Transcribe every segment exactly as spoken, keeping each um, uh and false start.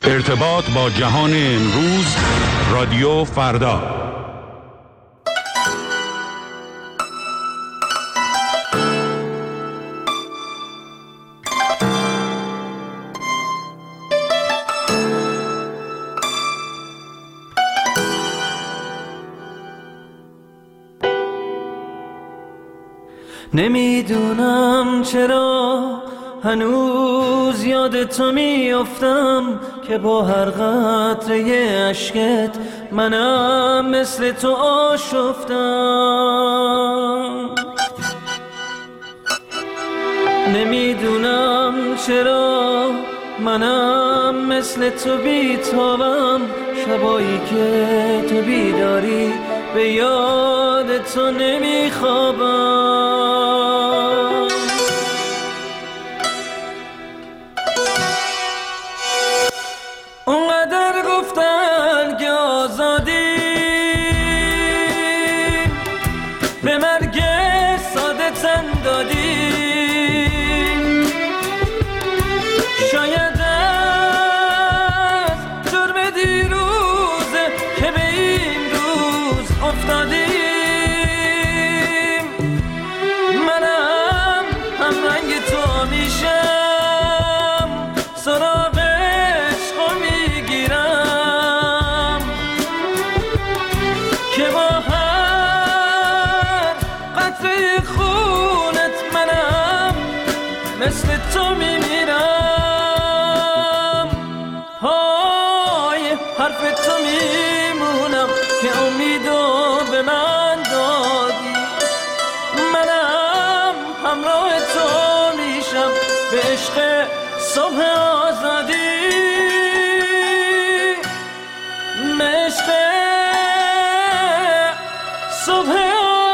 ارتباط با جهان امروز، رادیو فردا. نمیدونم چرا هنوز یاد تو میافتم که با هر قطره اشکت منم مثل تو آشفتم. نمیدونم چرا منم مثل تو بیتابم، شبایی که تو بیداری به یاد تو نمیخوابم. اونقدر گفتن که آزادی به مرگ ساده تن دادی، شاید از جرم دیروزه که به این روز افتادیم. منم هم رنگ تو میشم، سراغ عشقو میگیرم که با هر قطره خونت منم مثل تو میمیرم. های حرف تو میمونم که امیدو به من دادی، منم همراه تو میشم به عشق صبح آزادی، به عشق صبح آزادی.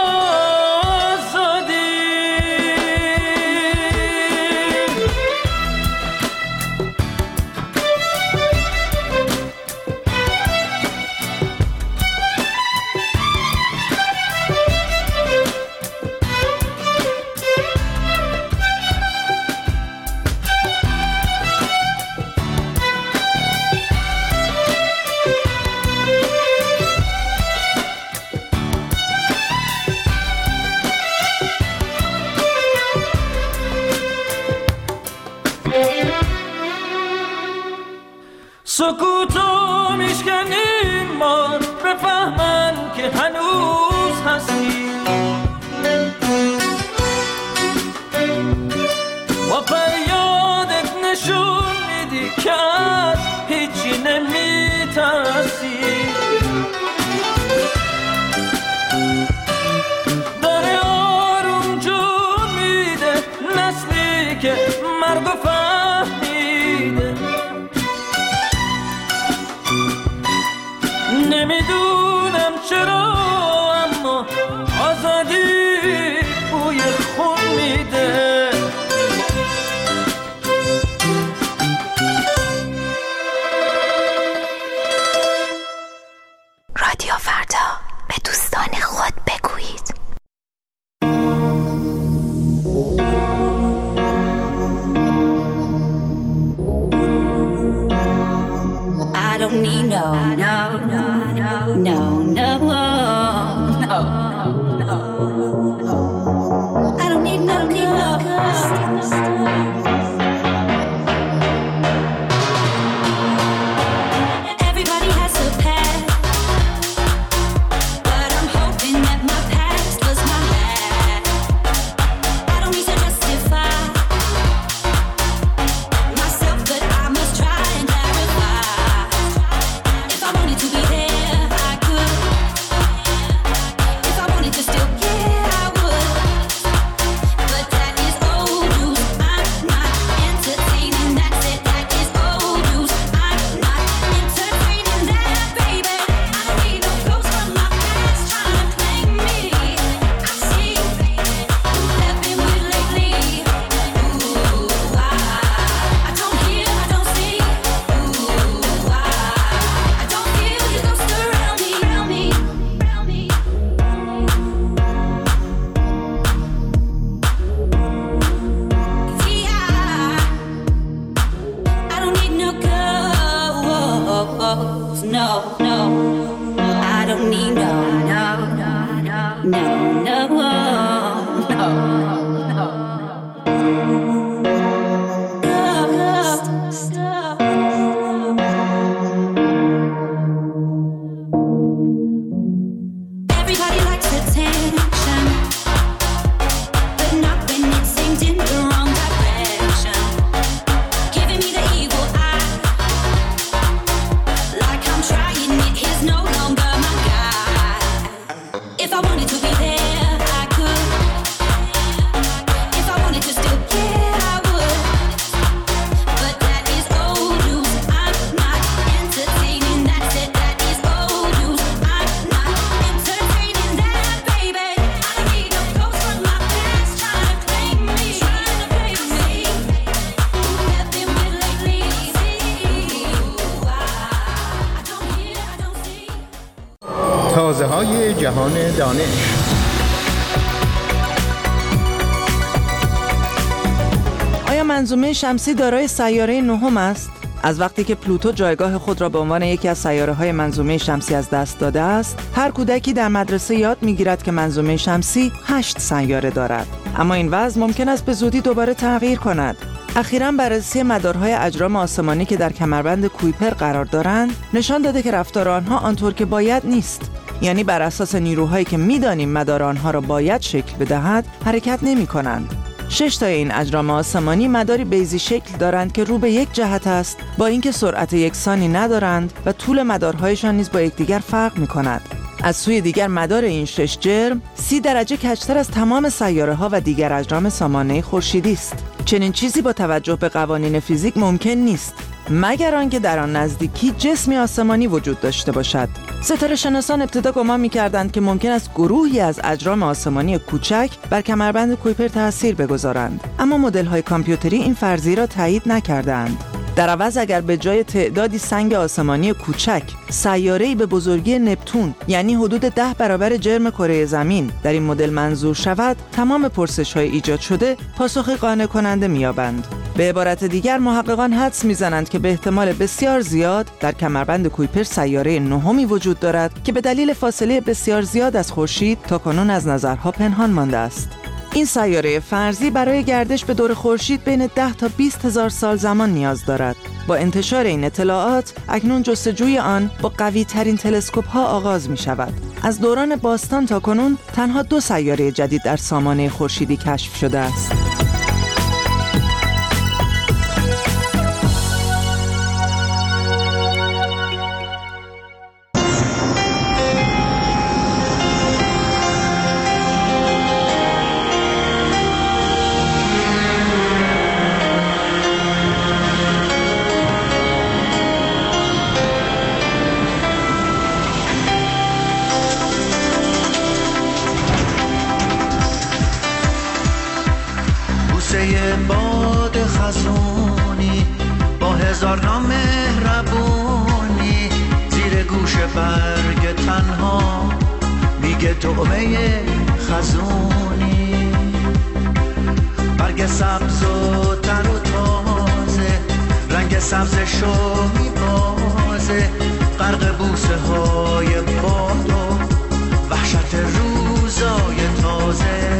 سکوتو میشکنیم ما بفهمن که هنوز هستی، با فریادت نشون میدی که از هیچی نمیترسی. داره آروم جون میده نسلی که مرگو فهمیده. نمیدونم چرا اما آزادی بوی خون میده. رادیو فردا، به دوستان خود بگویید. I don't need no, no, no, no, no, no, no, no. I don't need no ghost. Everybody has a past, but I'm hoping that my past was my last. I don't need to justify myself, but I must try and clarify. If I wanted to be there, I could. clothes. No, no, I don't need no, no, no, no, no, no, no. Everybody likes attention, but not when it's aimed in the wrong direction. Giving me the evil eye, like I'm trying it. He's no longer my guy. If I wanted to be there, I could. If I wanted to still care, I would. But that is old news. I'm not entertaining. That's it. That is old news. I'm not entertaining that, baby. I don't need no ghosts from my past trying to claim me, trying to claim me. Who have been with lately? Ooh, I, I don't hear, I don't see. تازه های جهان دانش. آیا منظومه شمسی دارای سیاره نهم است؟ از وقتی که پلوتو جایگاه خود را به عنوان یکی از سیاره‌های منظومه شمسی از دست داده است، هر کودکی در مدرسه یاد می‌گیرد که منظومه شمسی هشت سیاره دارد. اما این وضع ممکن است به زودی دوباره تغییر کند. اخیراً بررسی مدارهای اجرام آسمانی که در کمربند کویپر قرار دارند، نشان داده که رفتار آنها آنطور که باید نیست. یعنی بر اساس نیروهایی که می‌دانیم مدار آنها را باید شکل بدهد، حرکت نمی‌کنند. شش تا این اجرام آسمانی مداری بیضی شکل دارند که رو به یک جهت است، با اینکه سرعت یکسانی ندارند و طول مدارهایشان نیز با یکدیگر فرق می‌کند. از سوی دیگر مدار این شش جرم سی درجه کج‌تر از تمام سیاره‌ها و دیگر اجرام سامانه خورشیدی است. چنین چیزی با توجه به قوانین فیزیک ممکن نیست، مگر آنکه در آن نزدیکی جسمی آسمانی وجود داشته باشد. ستاره شناسان ابتدا گمان می‌کردند که ممکن است گروهی از اجرام آسمانی کوچک بر کمربند کویپر تأثیر بگذارند، اما مدل‌های کامپیوتری این فرضیه را تایید نکردند. در عوض اگر به جای تعدادی سنگ آسمانی کوچک سیاره‌ای به بزرگی نپتون، یعنی حدود ده برابر جرم کره زمین، در این مدل منظور شود، تمام پرسش‌های ایجاد شده پاسخ قانع کننده می‌یابند. به عبارت دیگر محققان حدس می‌زنند که به احتمال بسیار زیاد در کمربند کویپر سیاره نهمی وجود دارد که به دلیل فاصله بسیار زیاد از خورشید تاکنون از نظرها پنهان مانده است. این سیاره فرضی برای گردش به دور خورشید بین ده تا بیست هزار سال زمان نیاز دارد. با انتشار این اطلاعات اکنون جستجوی آن با قوی ترین تلسکوپ ها آغاز می شود. از دوران باستان تا کنون تنها دو سیاره جدید در سامانه خورشیدی کشف شده است. باد خزونی با هزار نام مهربونی زیر گوش برگ تنها میگه طعمه خزونی، برگ سبز و تر و تازه، رنگ سبزشو میبازه، غرق بوسه های باد و وحشت روزای تازه،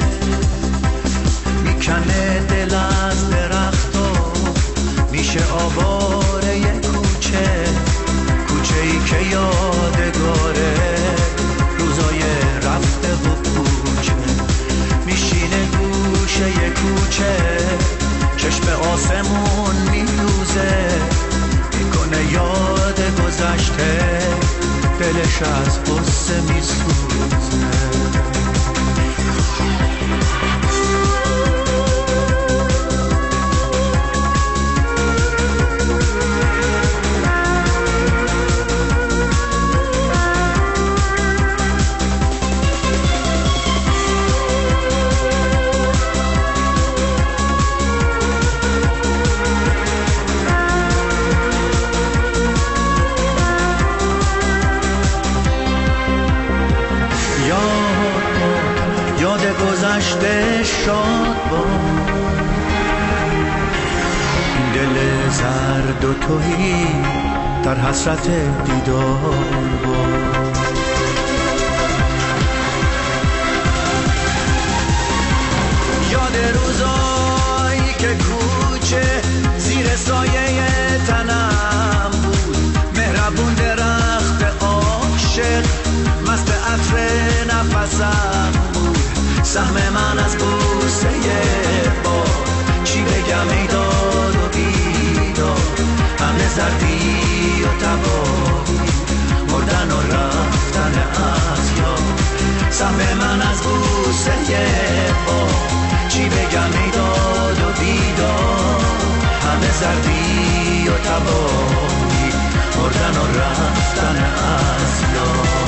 میکنه دل از درخت و میشه آواره یه کوچه، کوچه ای که یادگاره روزای رفته و کوچه، میشینه گوشه یه کوچه، چشم آسمون میدوزه، میکنه یاد گذشته، دلش از غصه میسوزه. گذشته شاد با دل زرد و توهی در حسرت دیدار با. یاد روزایی که کوچه زیر سایه تنم بود، مهربون درخت عاشق مست عطر نفسم بود، سهم من از بوسه با چی بگم ای داد و بیداد، همه زردی و تباهی، مردن و رفتن از یاد، سهم من از بوسه با چی بگم ای داد و بیداد، همه زردی و تباهی، مردن و رفتن از یاد.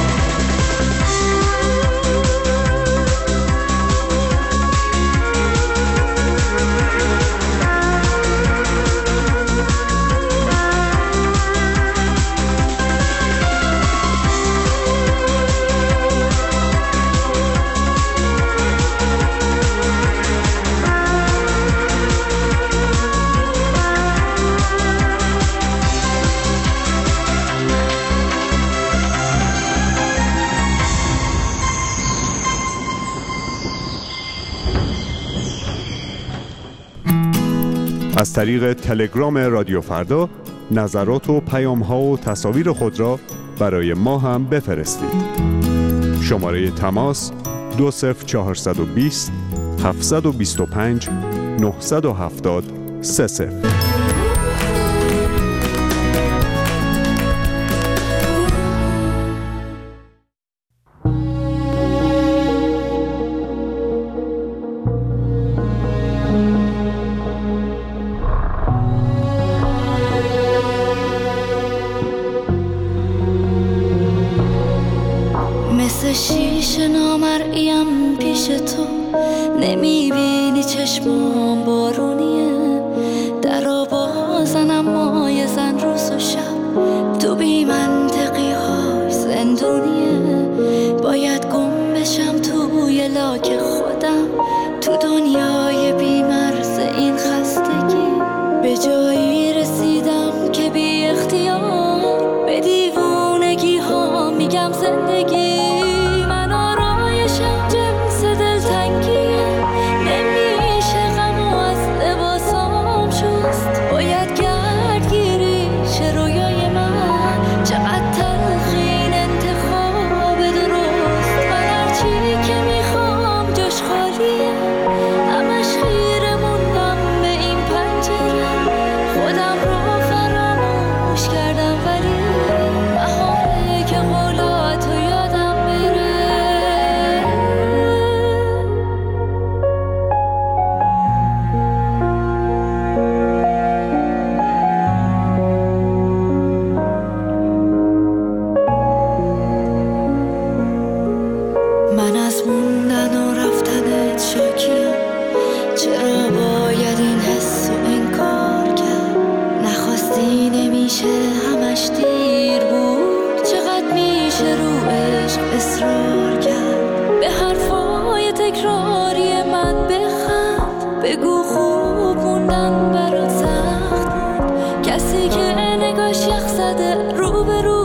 از طریق تلگرام رادیو فردا نظرات و پیام‌ها و تصاویر خود را برای ما هم بفرستید. شماره تماس دو صفر چهارصد و بیست هفتصد و بیست و پنج نهصد و هفتاد سه صفر. مثل شیشه نامرئیم پیش تو، نمیبینی چشمام بارونیه، درا بازنم مای زن روز و شب، تو بی منطقی های زندونیه، باید گم بشم توی لاک خودم، تو دنیای بی مرز این خستگی، به جایی رسیدم که بی اختیار به دیوونگی ها میگم زندگی. بگو خوب موندن برات سخت بود، کسی که نگاش یخ زده رو به رو